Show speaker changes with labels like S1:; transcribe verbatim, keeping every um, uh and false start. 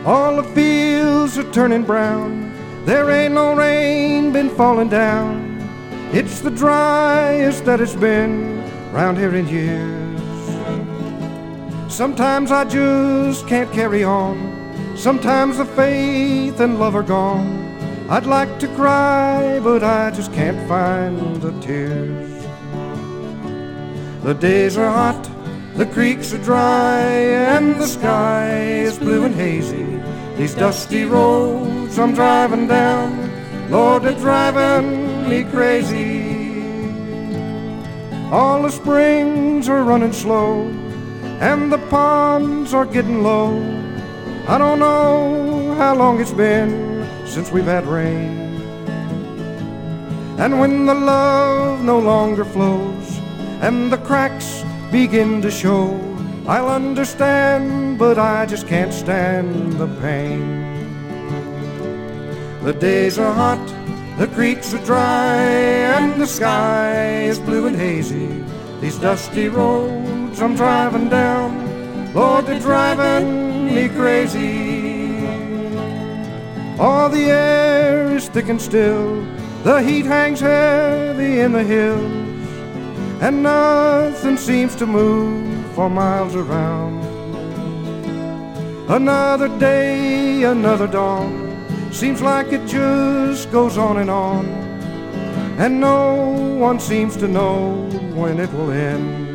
S1: All the fields are turning brown. There ain't no rain been falling down. It's the driest that it's been round here in years. Sometimes I just can't carry on. Sometimes the faith and love are gone. I'd like to cry, but I just can't find the tears. The days are hot, the creeks are dry, and the sky is blue and hazy. These dusty roads I'm driving down, Lord, they're driving me crazy. All the springs are running slow, and the ponds are getting low. I don't know how long it's been since we've had rain. And when the love no longer flows and the cracks begin to show, I'll understand, but I just can't stand the pain. The days are hot, the creeks are dry, and the sky is blue and hazy. These dusty roads I'm driving down, Lord, they're driving me crazy. All the air is thick and still, the heat hangs heavy in the hills, and nothing seems to move for miles around. Another day, another dawn, seems like it just goes on and on, and no one seems to know when it will end.